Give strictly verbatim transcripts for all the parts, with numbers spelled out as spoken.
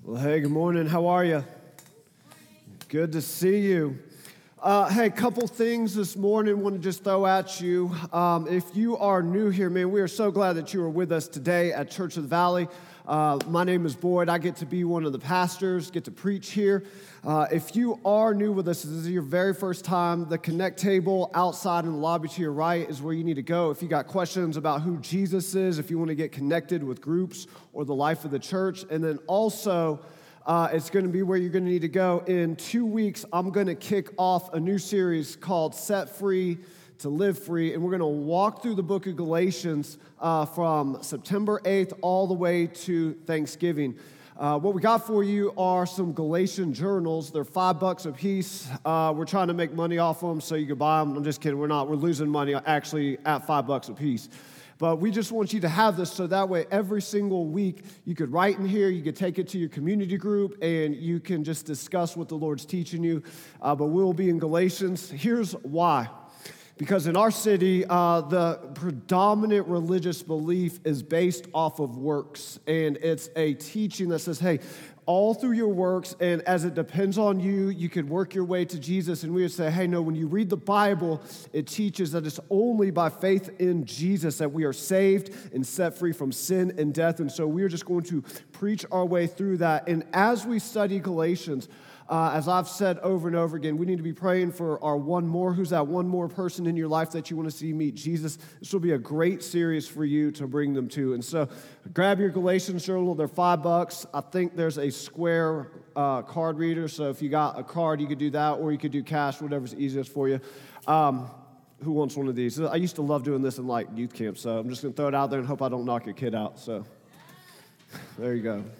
Well, hey, good morning. How are you? Good to see you. Uh, hey, couple things this morning I want to just throw at you. Um, if you are new here, man, we are so glad that you are with us today at Church of the Valley. Uh, my name is Boyd. I get to be one of the pastors, get to preach here. Uh, if you are new with us, this is your very first time, the Connect table outside in the lobby to your right is where you need to go. If you got questions about who Jesus is, if you want to get connected with groups or the life of the church, and then also uh, it's going to be where you're going to need to go. In two weeks, I'm going to kick off a new series called Set Free to Live Free, and we're going to walk through the book of Galatians uh, from September eighth all the way to Thanksgiving. Uh, what we got for you are some Galatian journals. They're five bucks a piece. Uh, we're trying to make money off them so you can buy them. I'm just kidding. We're not. We're losing money actually at five bucks a piece. But we just want you to have this so that way every single week you could write in here, you could take it to your community group, and you can just discuss what the Lord's teaching you. Uh, but we'll be in Galatians. Here's why. Because in our city, uh, the predominant religious belief is based off of works. And it's a teaching that says, hey, all through your works, and as it depends on you, you could work your way to Jesus. And we would say, hey, no, when you read the Bible, it teaches that it's only by faith in Jesus that we are saved and set free from sin and death. And so we are just going to preach our way through that. And as we study Galatians, Uh, as I've said over and over again, we need to be praying for our one more. Who's that one more person in your life that you want to see meet Jesus? This will be a great series for you to bring them to. And so grab your Galatians journal. They're five bucks. I think there's a square uh, card reader. So if you got a card, you could do that, or you could do cash, whatever's easiest for you. Um, who wants one of these? I used to love doing this in like youth camp, so I'm just going to throw it out there and hope I don't knock your kid out. So there you go.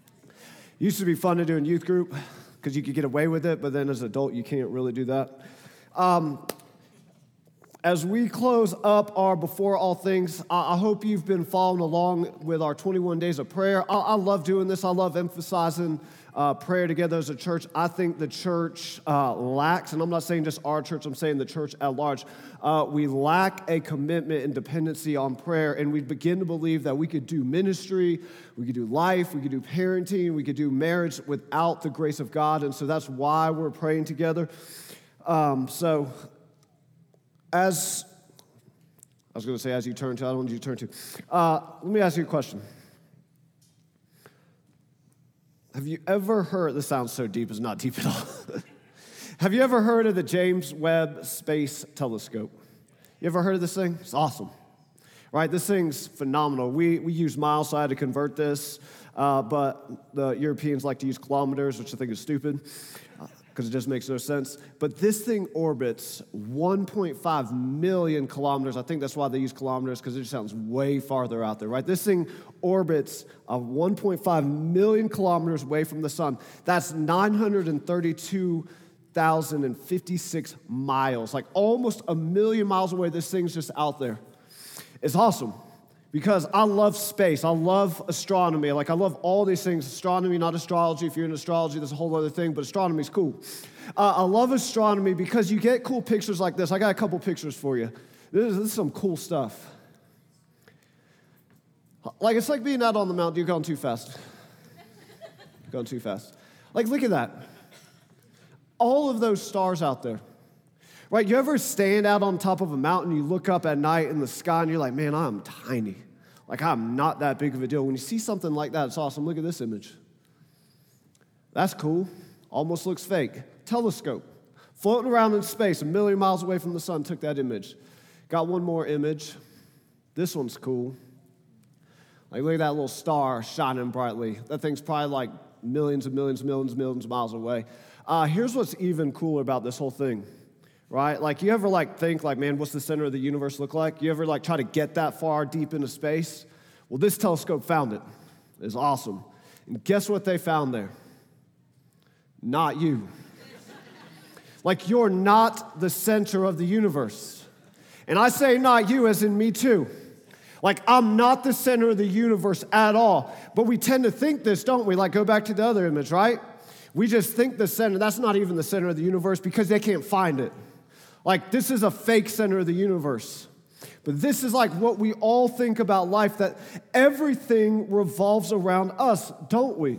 Used to be fun to do in youth group, because you could get away with it, but then as an adult, you can't really do that. Um, as we close up our Before All Things, I, I hope you've been following along with our twenty-one days of prayer. I, I love doing this. I love emphasizing uh, prayer together as a church. I think the church uh, lacks, and I'm not saying just our church, I'm saying the church at large, uh, we lack a commitment and dependency on prayer, and we begin to believe that we could do ministry, we could do life, we could do parenting, we could do marriage without the grace of God, and so that's why we're praying together. Um, so, as, I was going to say as you turn to, I don't want you to turn to. Uh, let me ask you a question. Have you ever heard, this sounds so deep, it's not deep at all. Have you ever heard of the James Webb Space Telescope? You ever heard of this thing? It's awesome. Right, this thing's phenomenal. We we use miles, so I had to convert this, uh, but the Europeans like to use kilometers, which I think is stupid, because uh, it just makes no sense. But this thing orbits one point five million kilometers. I think that's why they use kilometers, because it just sounds way farther out there, right? This thing orbits uh, one point five million kilometers away from the sun. That's nine hundred thirty-two thousand fifty-six miles, like almost a million miles away. This thing's just out there. It's awesome because I love space. I love astronomy. Like, I love all these things. Astronomy, not astrology. If you're in astrology, that's a whole other thing, but astronomy's cool. Uh, I love astronomy because you get cool pictures like this. I got a couple pictures for you. This is, this is some cool stuff. Like, it's like being out on the mountain. You're going too fast. Going too fast. Like, look at that. All of those stars out there. Right, you ever stand out on top of a mountain, you look up at night in the sky, and you're like, man, I'm tiny. Like, I'm not that big of a deal. When you see something like that, it's awesome. Look at this image. That's cool. Almost looks fake. Telescope. Floating around in space, a million miles away from the sun, took that image. Got one more image. This one's cool. Like, look at that little star shining brightly. That thing's probably like millions and millions and millions and millions of miles away. Uh, here's what's even cooler about this whole thing. Right? Like, you ever, like, think, like, man, what's the center of the universe look like? You ever, like, try to get that far deep into space? Well, this telescope found it. It's awesome. And guess what they found there? Not you. Like, you're not the center of the universe. And I say not you as in me too. Like, I'm not the center of the universe at all. But we tend to think this, don't we? Like, go back to the other image, right? We just think the center, that's not even the center of the universe because they can't find it. Like, this is a fake center of the universe. But this is like what we all think about life, that everything revolves around us, don't we?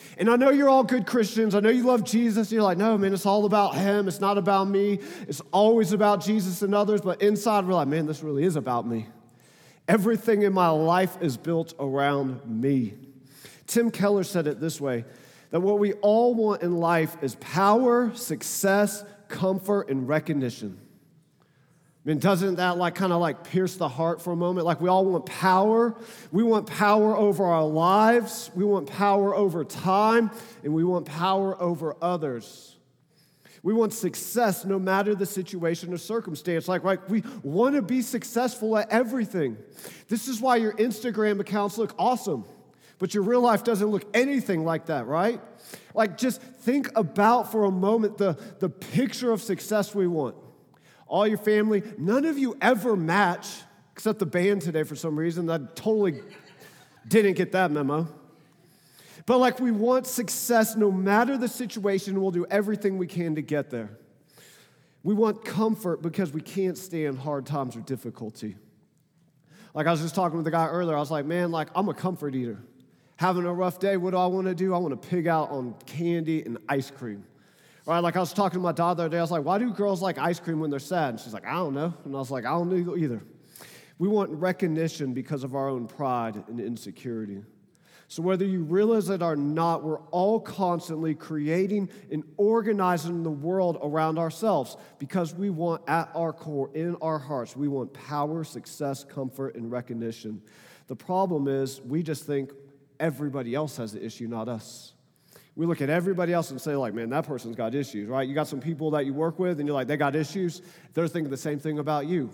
And I know you're all good Christians. I know you love Jesus. You're like, no, man, it's all about him. It's not about me. It's always about Jesus and others. But inside, we're like, man, this really is about me. Everything in my life is built around me. Tim Keller said it this way, that what we all want in life is power, success, comfort, and recognition. I mean, doesn't that like kind of like pierce the heart for a moment? Like we all want power. We want power over our lives. We want power over time, and we want power over others. We want success no matter the situation or circumstance. Like, like we want to be successful at everything. This is why your Instagram accounts look awesome, but your real life doesn't look anything like that, right? Like just think about for a moment the, the picture of success we want. All your family, none of you ever match, except the band today for some reason. I totally didn't get that memo. But like we want success no matter the situation, and we'll do everything we can to get there. We want comfort because we can't stand hard times or difficulty. Like I was just talking with the guy earlier, I was like, man, like I'm a comfort eater. Having a rough day, what do I want to do? I want to pig out on candy and ice cream. Right, like I was talking to my daughter the other day, I was like, why do girls like ice cream when they're sad? And she's like, I don't know. And I was like, I don't know either. We want recognition because of our own pride and insecurity. So whether you realize it or not, we're all constantly creating and organizing the world around ourselves because we want at our core, in our hearts, we want power, success, comfort, and recognition. The problem is we just think everybody else has the issue, not us. We look at everybody else and say, like, man, that person's got issues, right? You got some people that you work with, and you're like, they got issues. They're thinking the same thing about you.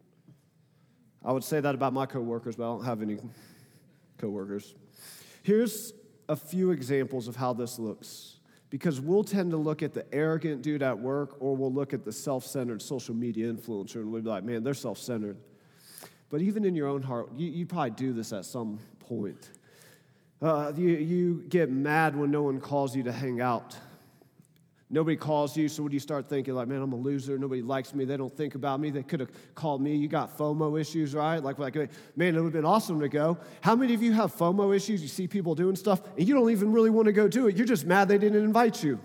I would say that about my coworkers, but I don't have any coworkers. Here's a few examples of how this looks, because we'll tend to look at the arrogant dude at work, or we'll look at the self-centered social media influencer, and we'll be like, man, they're self-centered. But even in your own heart, you, you probably do this at some point. Uh, you, you get mad when no one calls you to hang out. Nobody calls you, so what do you start thinking? Like, man, I'm a loser. Nobody likes me. They don't think about me. They could have called me. You got FOMO issues, right? Like, like, man, it would have been awesome to go. How many of you have FOMO issues? You see people doing stuff, and you don't even really want to go do it. You're just mad they didn't invite you.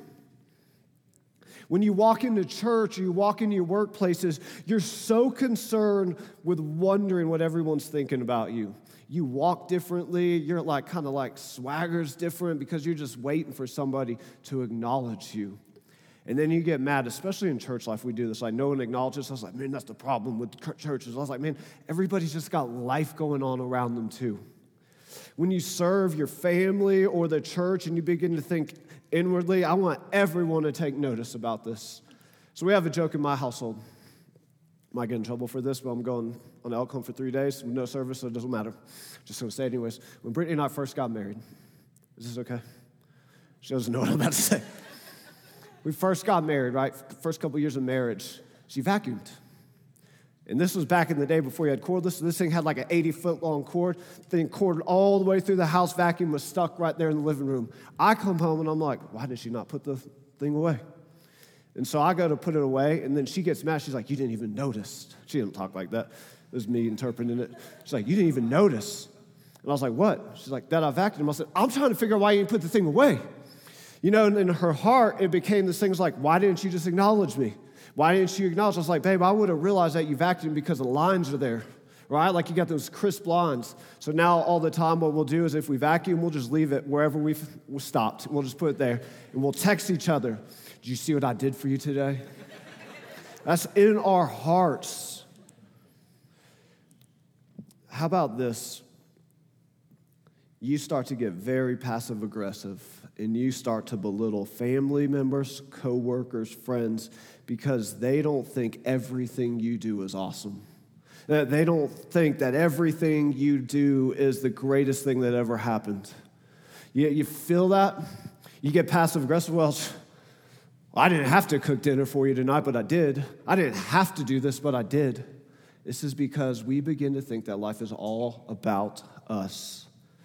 When you walk into church or you walk into your workplaces, you're so concerned with wondering what everyone's thinking about you. You walk differently. You're like kind of like swagger's different because you're just waiting for somebody to acknowledge you. And then you get mad, especially in church life. We do this. Like, no one acknowledges. I was like, man, that's the problem with churches. I was like, man, everybody's just got life going on around them too. When you serve your family or the church and you begin to think inwardly, I want everyone to take notice about this. So we have a joke in my household. Might get in trouble for this, but I'm going on Elkhorn for three days, no service, so it doesn't matter. Just going to say it anyways. When Brittany and I first got married, is this okay? She doesn't know what I'm about to say. We first got married, right? First couple years of marriage, she vacuumed. And this was back in the day before you had cordless. So this thing had like an eighty-foot long cord. Thing corded all the way through the house. Vacuum was stuck right there in the living room. I come home and I'm like, why did she not put the thing away? And so I go to put it away, and then she gets mad. She's like, you didn't even notice. She didn't talk like that. It was me interpreting it. She's like, you didn't even notice. And I was like, what? She's like, that I vacuumed. I said, I'm trying to figure out why you didn't put the thing away. You know, and in her heart, it became this thing like, why didn't you just acknowledge me? Why didn't you acknowledge? I was like, babe, I would have realized that you vacuumed because the lines are there, right? Like you got those crisp lines. So now all the time what we'll do is if we vacuum, we'll just leave it wherever we've stopped. We'll just put it there, and we'll text each other. Did you see what I did for you today? That's in our hearts. How about this? You start to get very passive-aggressive, and you start to belittle family members, coworkers, friends, because they don't think everything you do is awesome. They don't think that everything you do is the greatest thing that ever happened. You, you feel that? You get passive-aggressive. Well, I didn't have to cook dinner for you tonight, but I did. I didn't have to do this, but I did. This is because we begin to think that life is all about us.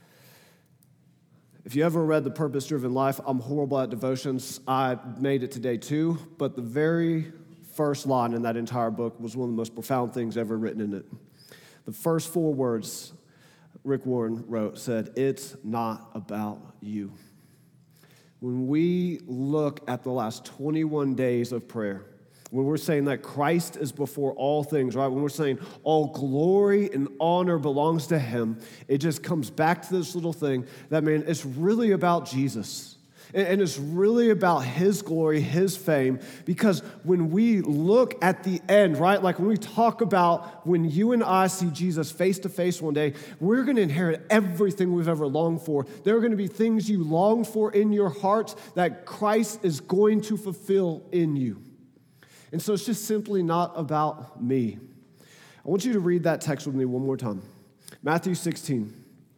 If you ever read The Purpose-Driven Life, I'm horrible at devotions. I made it today too, but the very first line in that entire book was one of the most profound things ever written in it. The first four words Rick Warren wrote said, it's not about you. when we look at the last twenty-one days of prayer, when we're saying that Christ is before all things, right? When we're saying all glory and honor belongs to him, it just comes back to this little thing that, man, it's really about Jesus. And it's really about his glory, his fame, because when we look at the end, right, like when we talk about when you and I see Jesus face to face one day, we're going to inherit everything we've ever longed for. There are going to be things you long for in your heart that Christ is going to fulfill in you. And so it's just simply not about me. I want you to read that text with me one more time. Matthew sixteen,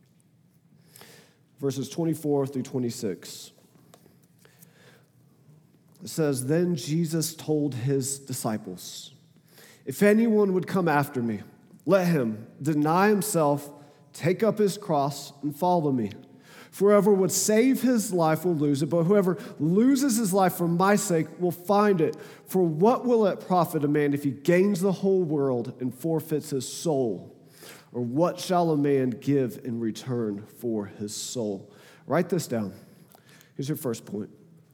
verses twenty-four through twenty-six. It says, "Then Jesus told his disciples, 'If anyone would come after me, let him deny himself, take up his cross, and follow me. For whoever would save his life will lose it, but whoever loses his life for my sake will find it. For what will it profit a man if he gains the whole world and forfeits his soul? Or what shall a man give in return for his soul?'" Write this down. Here's your first point.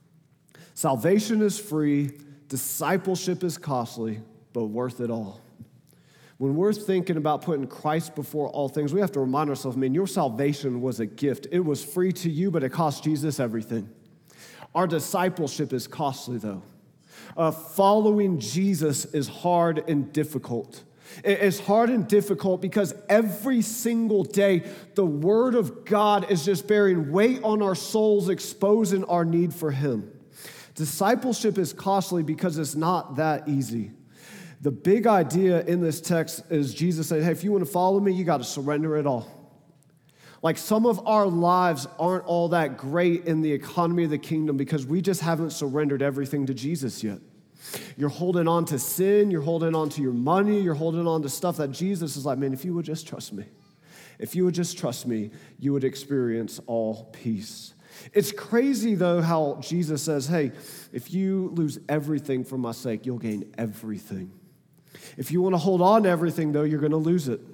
Salvation is free, discipleship is costly, but worth it all. When we're thinking about putting Christ before all things, we have to remind ourselves, man, your salvation was a gift. It was free to you, but it cost Jesus everything. Our discipleship is costly, though. Uh, following Jesus is hard and difficult. It's hard and difficult because every single day, the Word of God is just bearing weight on our souls, exposing our need for him. Discipleship is costly because it's not that easy. The big idea in this text is Jesus saying, hey, if you want to follow me, you got to surrender it all. Like some of our lives aren't all that great in the economy of the kingdom because we just haven't surrendered everything to Jesus yet. You're holding on to sin, you're holding on to your money, you're holding on to stuff that Jesus is like, man, if you would just trust me, if you would just trust me, you would experience all peace. It's crazy, though, how Jesus says, hey, if you lose everything for my sake, you'll gain everything. If you want to hold on to everything, though, you're going to lose it.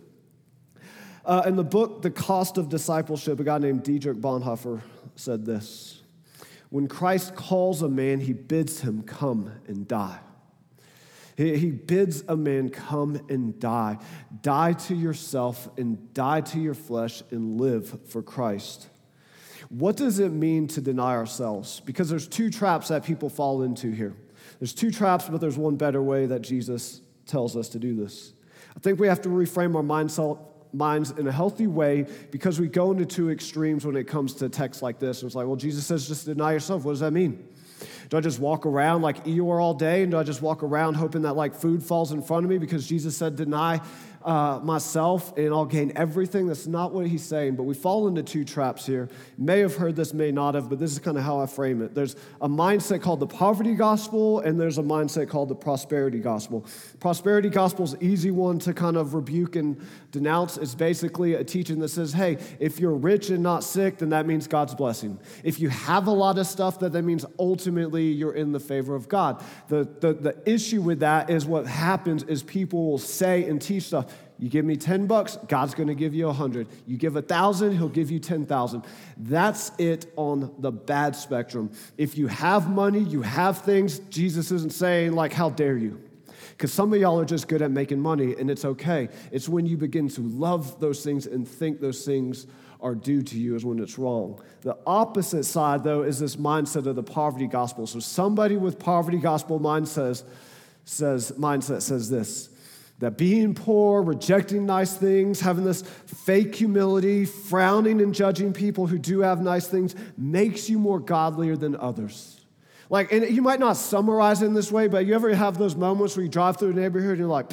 Uh, in the book, The Cost of Discipleship, a guy named Dietrich Bonhoeffer said this: "When Christ calls a man, he bids him come and die." He, he bids a man come and die. Die to yourself and die to your flesh and live for Christ. What does it mean to deny ourselves? Because there's two traps that people fall into here. There's two traps, but there's one better way that Jesus tells us to do this. I think we have to reframe our mindset, minds in a healthy way because we go into two extremes when it comes to texts like this. It's like, well, Jesus says just deny yourself. What does that mean? Do I just walk around like Eeyore all day? And do I just walk around hoping that like food falls in front of me because Jesus said deny uh, myself and I'll gain everything? That's not what he's saying, but we fall into two traps here. May have heard this, may not have, but this is kind of how I frame it. There's a mindset called the poverty gospel and there's a mindset called the prosperity gospel. Prosperity gospel is an easy one to kind of rebuke and denounce. It's basically a teaching that says, hey, if you're rich and not sick, then that means God's blessing. If you have a lot of stuff, that that means ultimately you're in the favor of God. The, the, the issue with that is what happens is people will say and teach stuff. You give me ten bucks, God's going to give you a hundred. You give a thousand, he'll give you ten thousand. That's it on the bad spectrum. If you have money, you have things, Jesus isn't saying like, how dare you? Because some of y'all are just good at making money, and it's okay. It's when you begin to love those things and think those things are due to you is when it's wrong. The opposite side, though, is this mindset of the poverty gospel. So somebody with poverty gospel mindset says, mindset says this, that being poor, rejecting nice things, having this fake humility, frowning and judging people who do have nice things makes you more godlier than others. Like, and you might not summarize it in this way, but you ever have those moments where you drive through a neighborhood and you're like,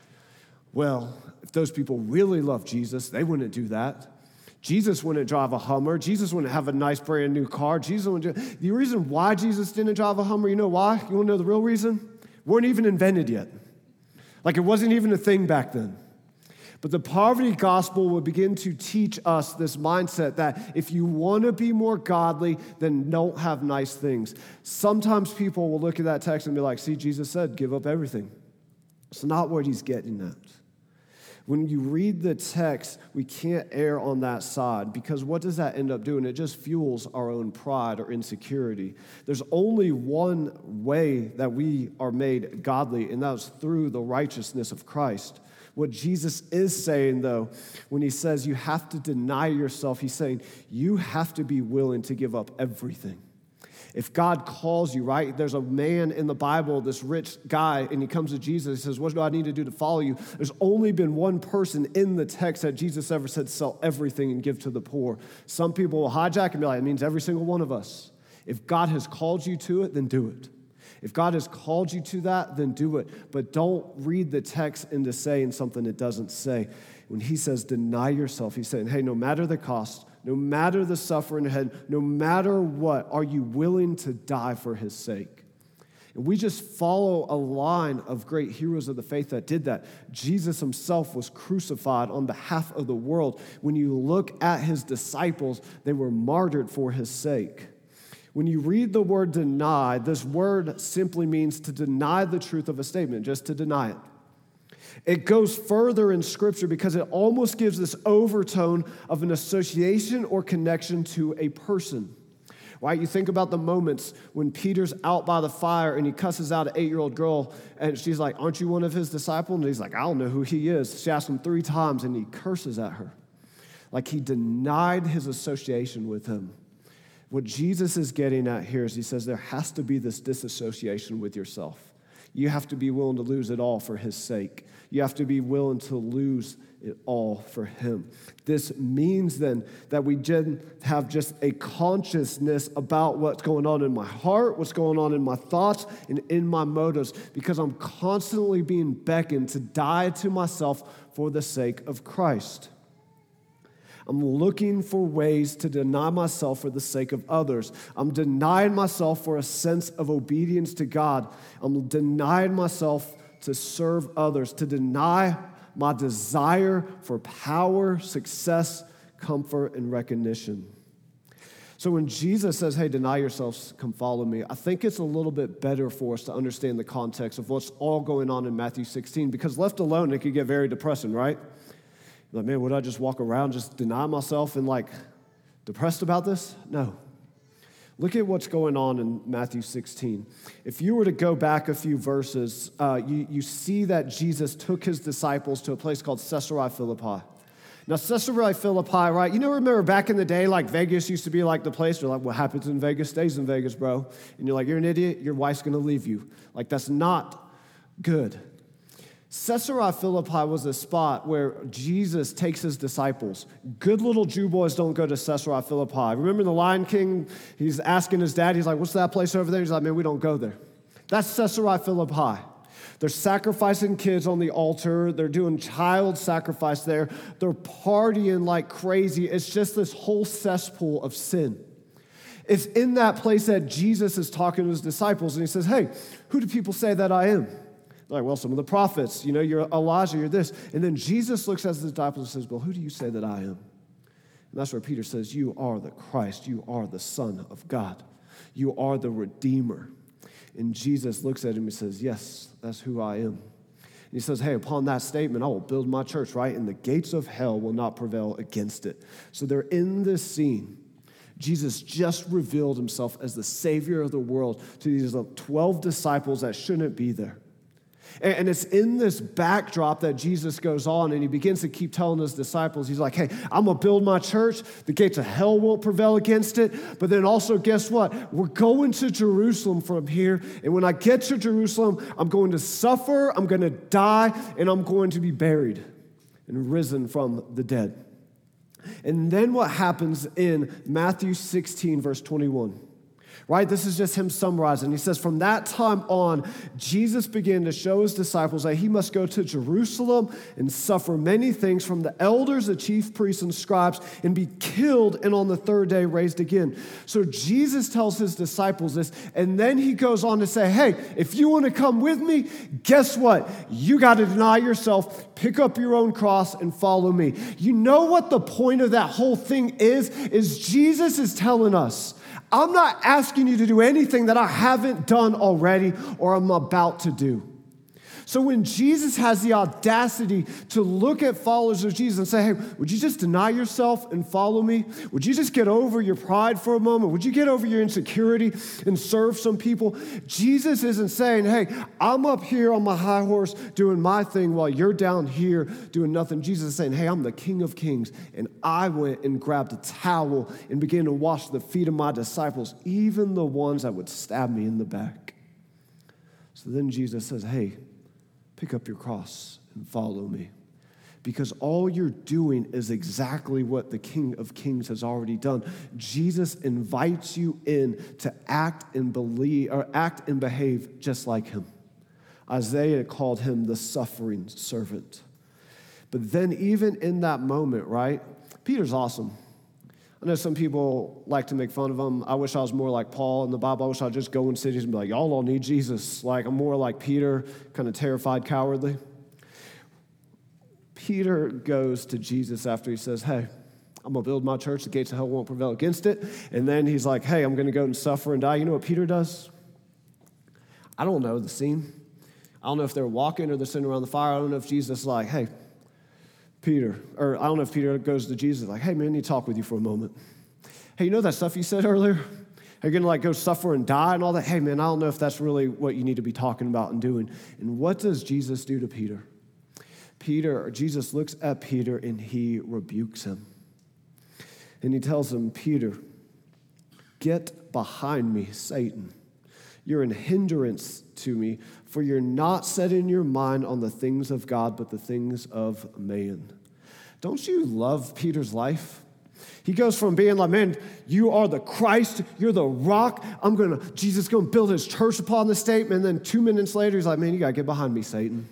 well, if those people really love Jesus, they wouldn't do that. Jesus wouldn't drive a Hummer. Jesus wouldn't have a nice brand new car. Jesus wouldn't do, the reason why Jesus didn't drive a Hummer, you know why? You want to know the real reason? Weren't even invented yet. Like it wasn't even a thing back then. But the poverty gospel will begin to teach us this mindset that if you want to be more godly, then don't have nice things. Sometimes people will look at that text and be like, see, Jesus said, give up everything. It's not what he's getting at. When you read the text, we can't err on that side, because what does that end up doing? It just fuels our own pride or insecurity. There's only one way that we are made godly, and that's through the righteousness of Christ. What Jesus is saying, though, when he says you have to deny yourself, he's saying you have to be willing to give up everything. If God calls you, right? There's a man in the Bible, this rich guy, and he comes to Jesus. He says, what do I need to do to follow you? There's only been one person in the text that Jesus ever said, sell everything and give to the poor. Some people will hijack and be like, it means every single one of us. If God has called you to it, then do it. If God has called you to that, then do it. But don't read the text into saying something it doesn't say. When he says deny yourself, he's saying, hey, no matter the cost, no matter the suffering ahead, no matter what, are you willing to die for his sake? And we just follow a line of great heroes of the faith that did that. Jesus himself was crucified on behalf of the world. When you look at his disciples, they were martyred for his sake. When you read the word deny, this word simply means to deny the truth of a statement, just to deny it. It goes further in Scripture because it almost gives this overtone of an association or connection to a person. Right? You think about the moments when Peter's out by the fire and he cusses out an eight-year-old girl, and she's like, aren't you one of his disciples? And he's like, I don't know who he is. She asks him three times, and he curses at her. Like he denied his association with him. What Jesus is getting at here is he says there has to be this disassociation with yourself. You have to be willing to lose it all for his sake. You have to be willing to lose it all for him. This means then that we have just a consciousness about what's going on in my heart, what's going on in my thoughts, and in my motives, because I'm constantly being beckoned to die to myself for the sake of Christ. I'm looking for ways to deny myself for the sake of others. I'm denying myself for a sense of obedience to God. I'm denying myself to serve others, to deny my desire for power, success, comfort, and recognition. So when Jesus says, hey, deny yourselves, come follow me, I think it's a little bit better for us to understand the context of what's all going on in Matthew sixteen, because left alone, it could get very depressing, right? Like, man, would I just walk around, just deny myself and like depressed about this? No. Look at what's going on in Matthew sixteen. If you were to go back a few verses, uh, you, you see that Jesus took his disciples to a place called Caesarea Philippi. Now, Caesarea Philippi, right? You know, remember back in the day, like Vegas used to be like the place where like, what happens in Vegas stays in Vegas, bro. And you're like, you're an idiot, your wife's going to leave you. Like, that's not good. Caesarea Philippi was a spot where Jesus takes his disciples. Good little Jew boys don't go to Caesarea Philippi. Remember the Lion King? He's asking his dad, he's like, what's that place over there? He's like, man, we don't go there. That's Caesarea Philippi. They're sacrificing kids on the altar. They're doing child sacrifice there. They're partying like crazy. It's just this whole cesspool of sin. It's in that place that Jesus is talking to his disciples, and he says, hey, who do people say that I am? Like, well, some of the prophets, you know, you're Elijah, you're this. And then Jesus looks at his disciples and says, well, who do you say that I am? And that's where Peter says, you are the Christ. You are the Son of God. You are the Redeemer. And Jesus looks at him and says, yes, that's who I am. And he says, hey, upon that statement, I will build my church, right? And the gates of hell will not prevail against it. So they're in this scene. Jesus just revealed himself as the Savior of the world to these twelve disciples that shouldn't be there. And it's in this backdrop that Jesus goes on and he begins to keep telling his disciples, he's like, hey, I'm going to build my church. The gates of hell won't prevail against it. But then also, guess what? We're going to Jerusalem from here. And when I get to Jerusalem, I'm going to suffer, I'm going to die, and I'm going to be buried and risen from the dead. And then what happens in Matthew sixteen, verse twenty-one? Right? This is just him summarizing. He says, from that time on, Jesus began to show his disciples that he must go to Jerusalem and suffer many things from the elders, the chief priests, and scribes, and be killed, and on the third day raised again. So Jesus tells his disciples this, and then he goes on to say, hey, if you want to come with me, guess what? You got to deny yourself, pick up your own cross, and follow me. You know what the point of that whole thing is? Is Jesus is telling us, I'm not asking you to do anything that I haven't done already or I'm about to do. So when Jesus has the audacity to look at followers of Jesus and say, hey, would you just deny yourself and follow me? Would you just get over your pride for a moment? Would you get over your insecurity and serve some people? Jesus isn't saying, hey, I'm up here on my high horse doing my thing while you're down here doing nothing. Jesus is saying, hey, I'm the King of Kings, and I went and grabbed a towel and began to wash the feet of my disciples, even the ones that would stab me in the back. So then Jesus says, hey, pick up your cross and follow me. Because all you're doing is exactly what the King of Kings has already done. Jesus invites you in to act and believe or act and behave just like him. Isaiah called him the suffering servant. But then even in that moment, right, Peter's awesome. I know some people like to make fun of him. I wish I was more like Paul in the Bible. I wish I'd just go in cities and be like, y'all all need Jesus. Like, I'm more like Peter, kind of terrified, cowardly. Peter goes to Jesus after he says, hey, I'm going to build my church. The gates of hell won't prevail against it. And then he's like, hey, I'm going to go and suffer and die. You know what Peter does? I don't know the scene. I don't know if they're walking or they're sitting around the fire. I don't know if Jesus is like, hey, Peter, or I don't know if Peter goes to Jesus like, hey, man, I need to talk with you for a moment. Hey, you know that stuff you said earlier? Are you going to like go suffer and die and all that? Hey, man, I don't know if that's really what you need to be talking about and doing. And what does Jesus do to Peter? Peter, or Jesus looks at Peter and he rebukes him. And he tells him, Peter, get behind me, Satan. You're an hindrance to me, for you're not setting your mind on the things of God, but the things of man. Don't you love Peter's life? He goes from being like, man, you are the Christ, you're the rock. I'm going to, Jesus is going to build his church upon this statement. And then two minutes later, he's like, man, you got to get behind me, Satan.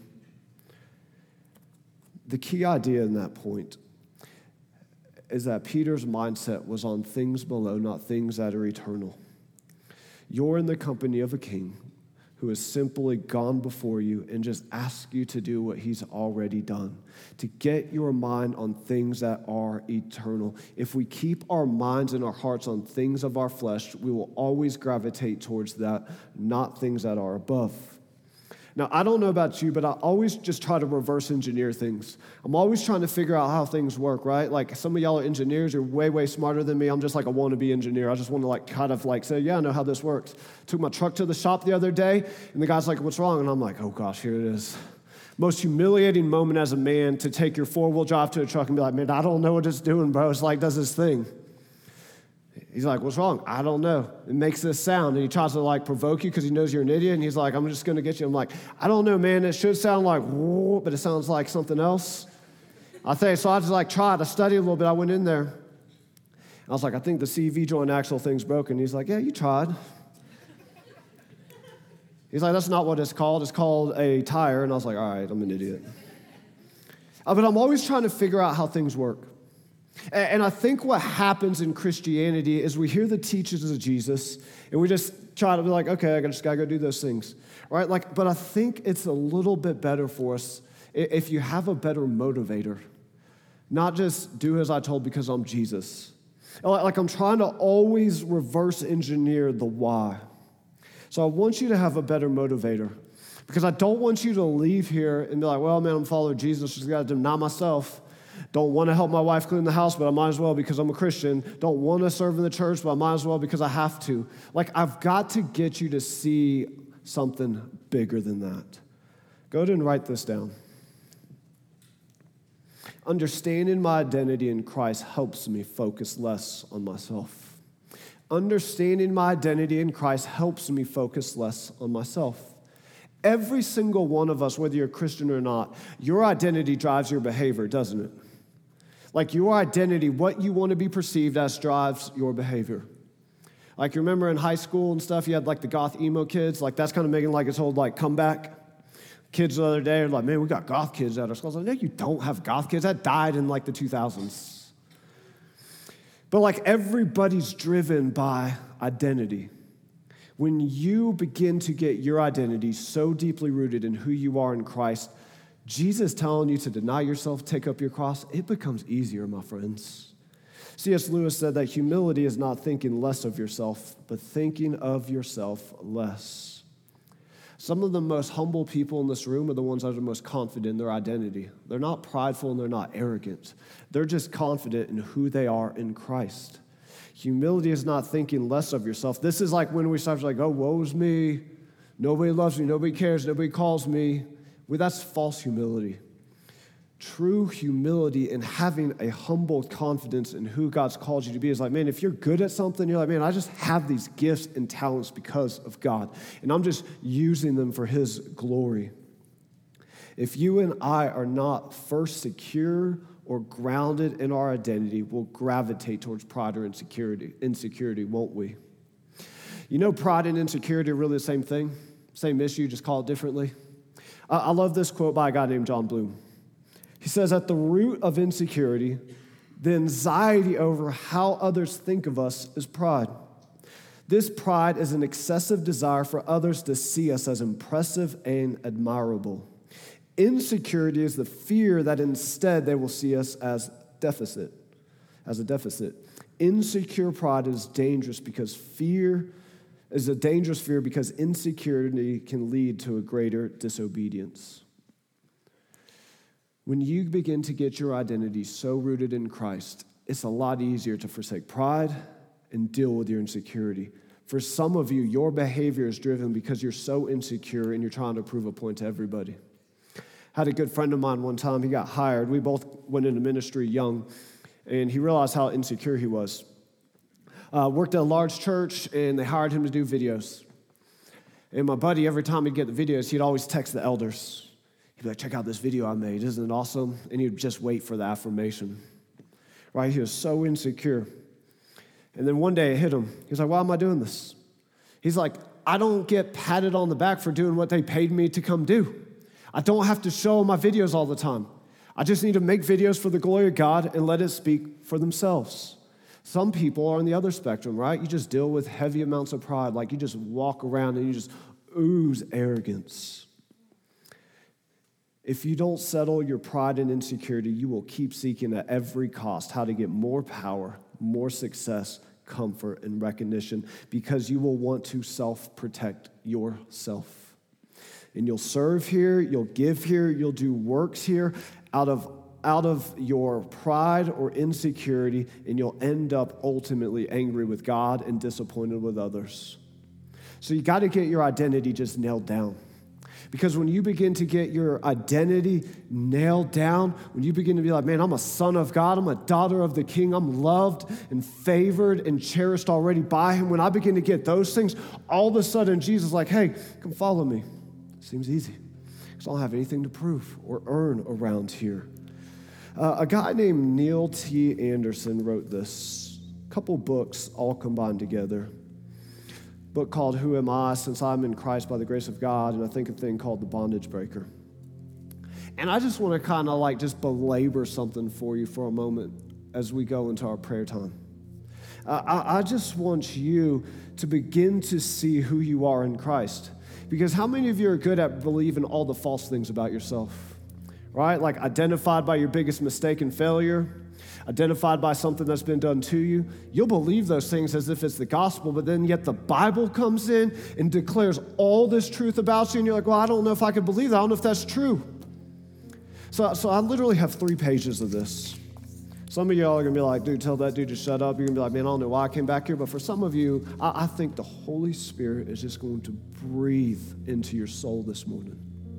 The key idea in that point is that Peter's mindset was on things below, not things that are eternal. You're in the company of a king who has simply gone before you and just asked you to do what he's already done, to get your mind on things that are eternal. If we keep our minds and our hearts on things of our flesh, we will always gravitate towards that, not things that are above. Now, I don't know about you, but I always just try to reverse engineer things. I'm always trying to figure out how things work, right? Like some of y'all are engineers, you're way, way smarter than me. I'm just like a wannabe engineer. I just want to like kind of like say, yeah, I know how this works. Took my truck to the shop the other day, and the guy's like, what's wrong? And I'm like, oh gosh, here it is. Most humiliating moment as a man to take your four-wheel drive to a truck and be like, man, I don't know what it's doing, bro. It's like, does this thing. He's like, what's wrong? I don't know. It makes this sound. And he tries to like provoke you because he knows you're an idiot. And he's like, I'm just going to get you. I'm like, I don't know, man. It should sound like, whoa, but it sounds like something else. I think, so I just like tried to study a little bit. I went in there. I was like, I think the C V joint axle thing's broken. He's like, yeah, you tried. He's like, that's not what it's called. It's called a tire. And I was like, all right, I'm an idiot. Uh, but I'm always trying to figure out how things work. And I think what happens in Christianity is we hear the teachings of Jesus, and we just try to be like, okay, I just got to go do those things, right? Like, but I think it's a little bit better for us if you have a better motivator, not just do as I told because I'm Jesus. Like I'm trying to always reverse engineer the why. So I want you to have a better motivator because I don't want you to leave here and be like, well, man, I'm following Jesus, just got to deny myself. Don't want to help my wife clean the house, but I might as well because I'm a Christian. Don't want to serve in the church, but I might as well because I have to. Like, I've got to get you to see something bigger than that. Go ahead and write this down. Understanding my identity in Christ helps me focus less on myself. Understanding my identity in Christ helps me focus less on myself. Every single one of us, whether you're a Christian or not, your identity drives your behavior, doesn't it? Like your identity, what you want to be perceived as drives your behavior. Like you remember in high school and stuff, you had like the goth emo kids, like that's kind of making like its whole like comeback. Kids the other day are like, man, we got goth kids at our school. I was like, no, you don't have goth kids. That died in like the two thousands. But like everybody's driven by identity. When you begin to get your identity so deeply rooted in who you are in Christ, Jesus telling you to deny yourself, take up your cross, it becomes easier, my friends. C S Lewis said that humility is not thinking less of yourself, but thinking of yourself less. Some of the most humble people in this room are the ones that are the most confident in their identity. They're not prideful and they're not arrogant. They're just confident in who they are in Christ. Humility is not thinking less of yourself. This is like when we start like, oh, woe's me. Nobody loves me. Nobody cares. Nobody calls me. Well, that's false humility. True humility and having a humble confidence in who God's called you to be is like, man, if you're good at something, you're like, man, I just have these gifts and talents because of God, and I'm just using them for His glory. If you and I are not first secure or grounded in our identity, we'll gravitate towards pride or insecurity, insecurity, won't we? You know, pride and insecurity are really the same thing, same issue, just call it differently. I, I love this quote by a guy named John Bloom. He says, at the root of insecurity, the anxiety over how others think of us is pride. This pride is an excessive desire for others to see us as impressive and admirable. Insecurity is the fear that instead they will see us as deficit, as a deficit. Insecure pride is dangerous because fear is a dangerous fear because insecurity can lead to a greater disobedience. When you begin to get your identity so rooted in Christ, it's a lot easier to forsake pride and deal with your insecurity. For some of you, your behavior is driven because you're so insecure and you're trying to prove a point to everybody. I had a good friend of mine one time, he got hired. We both went into ministry young, and he realized how insecure he was. Uh, worked at a large church, and they hired him to do videos. And my buddy, every time he'd get the videos, he'd always text the elders. He'd be like, check out this video I made. Isn't it awesome? And he'd just wait for the affirmation. Right? He was so insecure. And then one day it hit him. He was like, why am I doing this? He's like, I don't get patted on the back for doing what they paid me to come do. I don't have to show my videos all the time. I just need to make videos for the glory of God and let it speak for themselves. Some people are on the other spectrum, right? You just deal with heavy amounts of pride. Like you just walk around and you just ooze arrogance. If you don't settle your pride and insecurity, you will keep seeking at every cost how to get more power, more success, comfort, and recognition because you will want to self-protect yourself. And you'll serve here, you'll give here, you'll do works here out of, out of your pride or insecurity, and you'll end up ultimately angry with God and disappointed with others. So you got to get your identity just nailed down. Because when you begin to get your identity nailed down, when you begin to be like, man, I'm a son of God, I'm a daughter of the King, I'm loved and favored and cherished already by Him, when I begin to get those things, all of a sudden Jesus is like, hey, come follow me. Seems easy, because I don't have anything to prove or earn around here. Uh, a guy named Neil T. Anderson wrote this, a couple books all combined together. Book called Who Am I? Since I'm in Christ by the grace of God, and I think a thing called The Bondage Breaker. And I just want to kind of like just belabor something for you for a moment as we go into our prayer time. Uh, I, I just want you to begin to see who you are in Christ. Because how many of you are good at believing all the false things about yourself? Right? Like identified by your biggest mistake and failure, identified by something that's been done to you. You'll believe those things as if it's the gospel, but then yet the Bible comes in and declares all this truth about you, and you're like, well, I don't know if I can believe that. I don't know if that's true. So, so I literally have three pages of this. Some of y'all are going to be like, dude, tell that dude to shut up. You're going to be like, man, I don't know why I came back here. But for some of you, I, I think the Holy Spirit is just going to breathe into your soul this morning.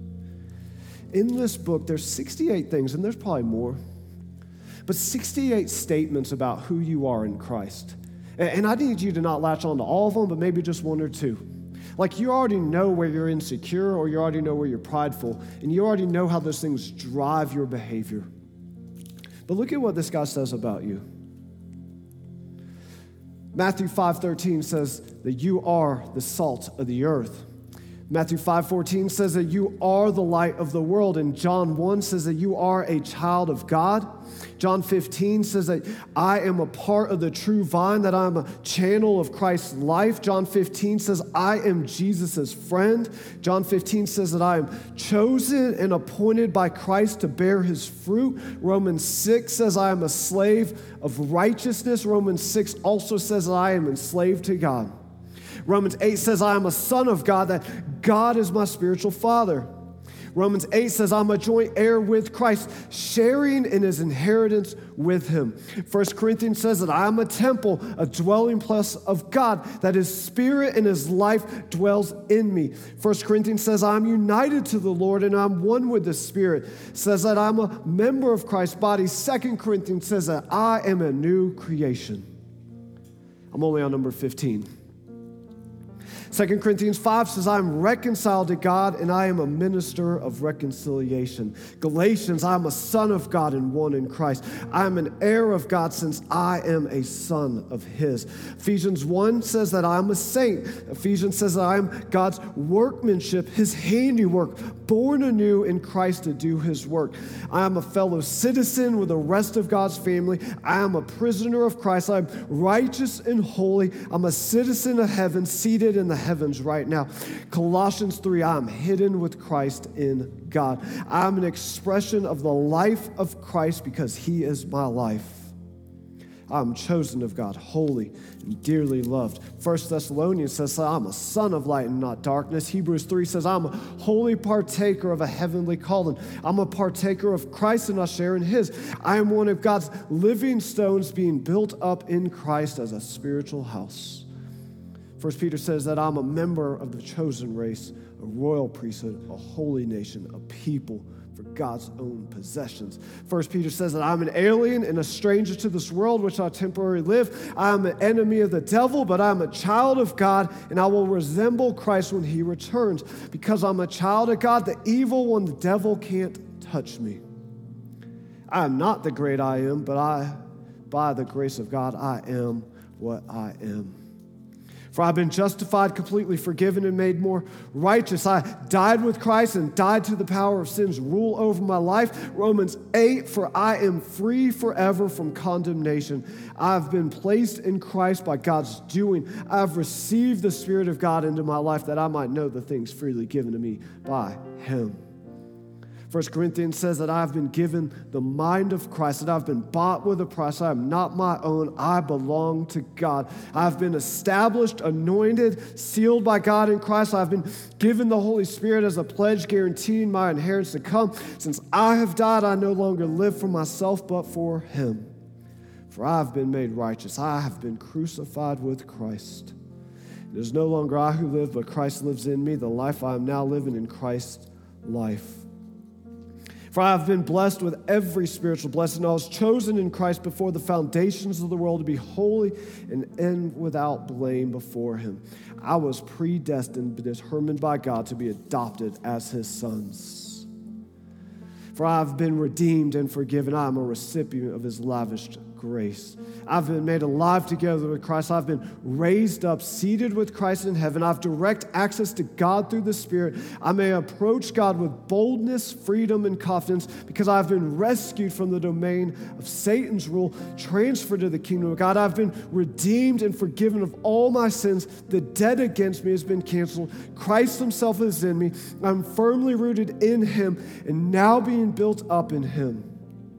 In this book, there's sixty-eight things, and there's probably more, but sixty-eight statements about who you are in Christ. And, and I need you to not latch on to all of them, but maybe just one or two. Like you already know where you're insecure, or you already know where you're prideful, and you already know how those things drive your behavior. But look at what this guy says about you. Matthew five thirteen says that you are the salt of the earth. Matthew five fourteen says that you are the light of the world. And John one says that you are a child of God. John fifteen says that I am a part of the true vine, that I'm a channel of Christ's life. John fifteen says I am Jesus' friend. John fifteen says that I am chosen and appointed by Christ to bear His fruit. Romans six says I am a slave of righteousness. Romans six also says that I am enslaved to God. Romans eight says, I am a son of God, that God is my spiritual father. Romans eight says, I'm a joint heir with Christ, sharing in his inheritance with him. First Corinthians says that I am a temple, a dwelling place of God, that his spirit and his life dwells in me. First Corinthians says I'm united to the Lord and I'm one with the Spirit. Says that I'm a member of Christ's body. Second Corinthians says that I am a new creation. I'm only on number fifteen. Second Corinthians five says, I am reconciled to God and I am a minister of reconciliation. Galatians, I am a son of God and one in Christ. I am an heir of God since I am a son of his. Ephesians one says that I am a saint. Ephesians says that I am God's workmanship, his handiwork, born anew in Christ to do his work. I am a fellow citizen with the rest of God's family. I am a prisoner of Christ. I am righteous and holy. I'm a citizen of heaven, seated in the heavens right now. Colossians three, I am hidden with Christ in God. I am an expression of the life of Christ because he is my life. I am chosen of God, holy and dearly loved. First Thessalonians says I'm a son of light and not darkness. Hebrews three says I'm a holy partaker of a heavenly calling. I'm a partaker of Christ and I share in his. I am one of God's living stones being built up in Christ as a spiritual house. First Peter says that I'm a member of the chosen race, a royal priesthood, a holy nation, a people for God's own possessions. First Peter says that I'm an alien and a stranger to this world which I temporarily live. I'm an enemy of the devil, but I'm a child of God, and I will resemble Christ when he returns. Because I'm a child of God, the evil one, the devil, can't touch me. I am not the great I am, but I, by the grace of God, I am what I am. For I've been justified, completely forgiven, and made more righteous. I died with Christ and died to the power of sin's rule over my life. Romans eight, for I am free forever from condemnation. I've been placed in Christ by God's doing. I've received the Spirit of God into my life that I might know the things freely given to me by him. First Corinthians says that I've been given the mind of Christ, that I've been bought with a price. I am not my own. I belong to God. I've been established, anointed, sealed by God in Christ. I've been given the Holy Spirit as a pledge guaranteeing my inheritance to come. Since I have died, I no longer live for myself, but for him. For I have been made righteous. I have been crucified with Christ. It is no longer I who live, but Christ lives in me. The life I am now living in Christ's life. For I have been blessed with every spiritual blessing. I was chosen in Christ before the foundations of the world to be holy and end without blame before him. I was predestined, determined by God to be adopted as his sons. For I have been redeemed and forgiven. I am a recipient of his lavished grace. I've been made alive together with Christ. I've been raised up, seated with Christ in heaven. I've direct access to God through the Spirit. I may approach God with boldness, freedom, and confidence because I've been rescued from the domain of Satan's rule, transferred to the kingdom of God. I've been redeemed and forgiven of all my sins. The debt against me has been canceled. Christ himself is in me. I'm firmly rooted in him and now being built up in him.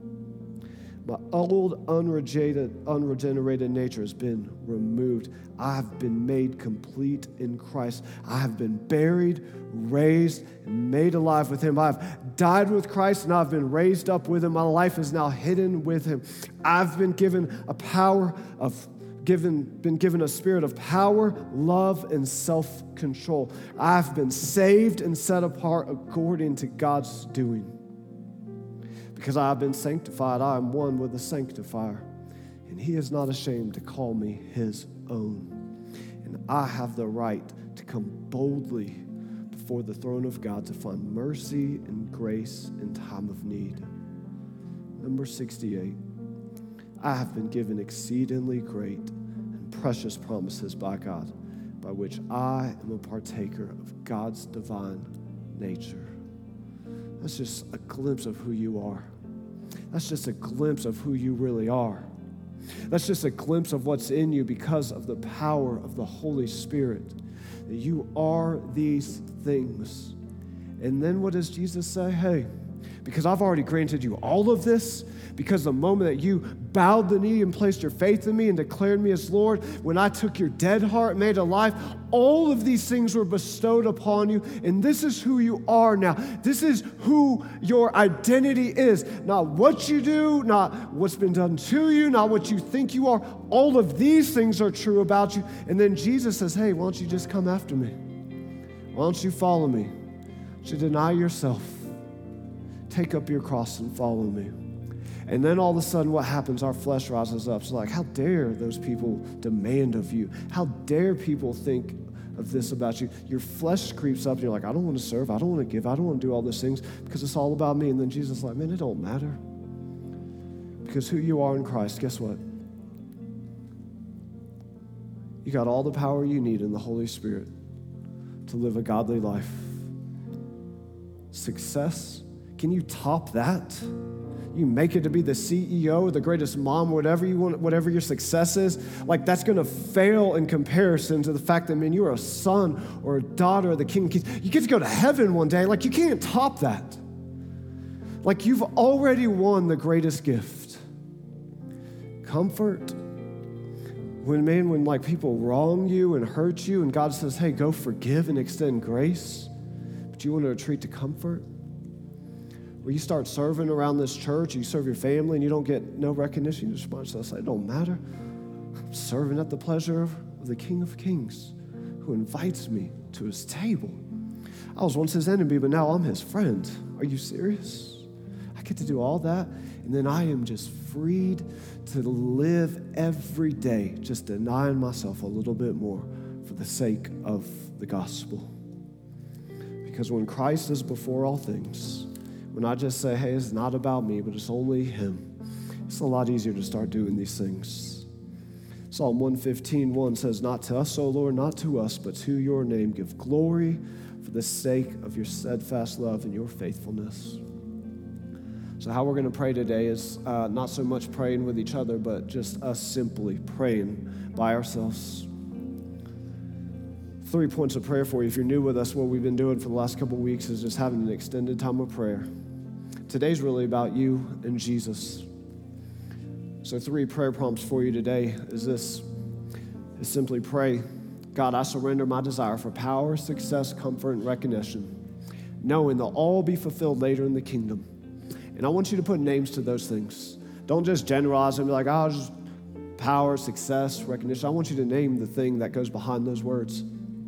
My old, unregenerated, unregenerated nature has been removed. I have been made complete in Christ. I have been buried, raised, and made alive with him. I have died with Christ, and I've been raised up with him. My life is now hidden with him. I've been given a power of Given, been given a spirit of power, love, and self-control. I've been saved and set apart according to God's doing. Because I have been sanctified, I am one with the sanctifier, and he is not ashamed to call me his own. And I have the right to come boldly before the throne of God to find mercy and grace in time of need. Number sixty-eight, I have been given exceedingly great and precious promises by God, by which I am a partaker of God's divine nature. That's just a glimpse of who you are. That's just a glimpse of who you really are. That's just a glimpse of what's in you because of the power of the Holy Spirit. That you are these things. And then what does Jesus say? Hey, Because I've already granted you all of this, because the moment that you bowed the knee and placed your faith in me and declared me as Lord, when I took your dead heart and made it alive, all of these things were bestowed upon you, and this is who you are now. This is who your identity is. Not what you do, not what's been done to you, not what you think you are. All of these things are true about you. And then Jesus says, hey, why don't you just come after me? Why don't you follow me? Why don't you deny yourself? Take up your cross and follow me. And then all of a sudden what happens? Our flesh rises up. It's like, how dare those people demand of you? How dare people think of this about you? Your flesh creeps up and you're like, I don't want to serve. I don't want to give. I don't want to do all those things because it's all about me. And then Jesus is like, man, it don't matter. Because who you are in Christ, guess what? You got all the power you need in the Holy Spirit to live a godly life. Success. Can you top that? You make it to be the C E O or the greatest mom, whatever you want, whatever your success is, like that's going to fail in comparison to the fact that, man, you're a son or a daughter of the King of Kings. You get to go to heaven one day. Like, you can't top that. Like, you've already won the greatest gift. Comfort. When, man, when like people wrong you and hurt you and God says, hey, go forgive and extend grace, but you want to retreat to comfort. Where you start serving around this church, you serve your family, and you don't get no recognition. You just want to say, it don't matter. I'm serving at the pleasure of the King of Kings who invites me to his table. I was once his enemy, but now I'm his friend. Are you serious? I get to do all that, and then I am just freed to live every day, just denying myself a little bit more for the sake of the gospel. Because when Christ is before all things, when I just say, hey, it's not about me, but it's only him, it's a lot easier to start doing these things. Psalm one fifteen, one says, not to us, O Lord, not to us, but to your name give glory for the sake of your steadfast love and your faithfulness. So how we're going to pray today is uh, not so much praying with each other, but just us simply praying by ourselves. Three points of prayer for you. If you're new with us, what we've been doing for the last couple of weeks is just having an extended time of prayer. Today's really about you and Jesus. So three prayer prompts for you today is this, is simply pray, God, I surrender my desire for power, success, comfort, and recognition, knowing they'll all be fulfilled later in the kingdom. And I want you to put names to those things. Don't just generalize and be like, oh, just power, success, recognition. I want you to name the thing that goes behind those words.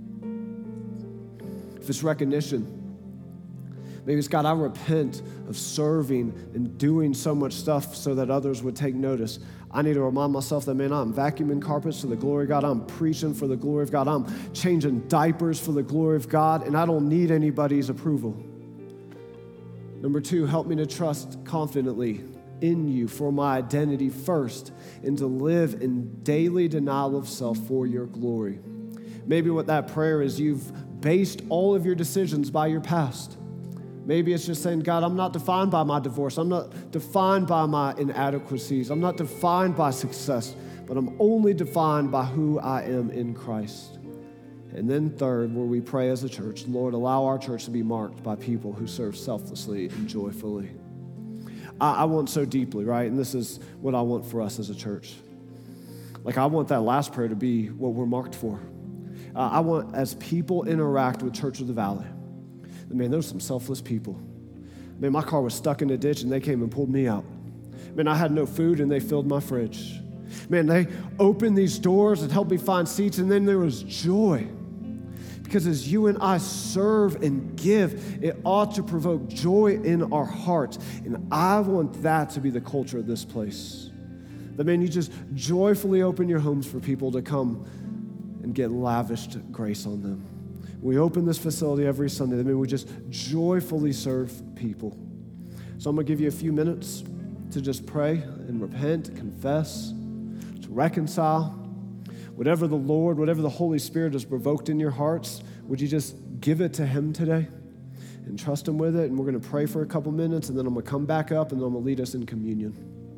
If it's recognition, maybe it's, God, I repent of serving and doing so much stuff so that others would take notice. I need to remind myself that, man, I'm vacuuming carpets for the glory of God. I'm preaching for the glory of God. I'm changing diapers for the glory of God, and I don't need anybody's approval. Number two, help me to trust confidently in you for my identity first and to live in daily denial of self for your glory. Maybe what that prayer is, you've based all of your decisions by your past. Maybe it's just saying, God, I'm not defined by my divorce. I'm not defined by my inadequacies. I'm not defined by success, but I'm only defined by who I am in Christ. And then third, where we pray as a church, Lord, allow our church to be marked by people who serve selflessly and joyfully. I, I want so deeply, right? And this is what I want for us as a church. Like, I want that last prayer to be what we're marked for. Uh, I want, as people interact with Church of the Valley, man, there's some selfless people. Man, my car was stuck in a ditch and they came and pulled me out. Man, I had no food and they filled my fridge. Man, they opened these doors and helped me find seats, and then there was joy. Because as you and I serve and give, it ought to provoke joy in our hearts. And I want that to be the culture of this place. That, man, you just joyfully open your homes for people to come and get lavished grace on them. We open this facility every Sunday. That, man, we just joyfully serve people. So I'm going to give you a few minutes to just pray and repent, confess, to reconcile. Whatever the Lord, whatever the Holy Spirit has provoked in your hearts, would you just give it to him today and trust him with it? And we're going to pray for a couple minutes, and then I'm going to come back up, and then I'm going to lead us in communion.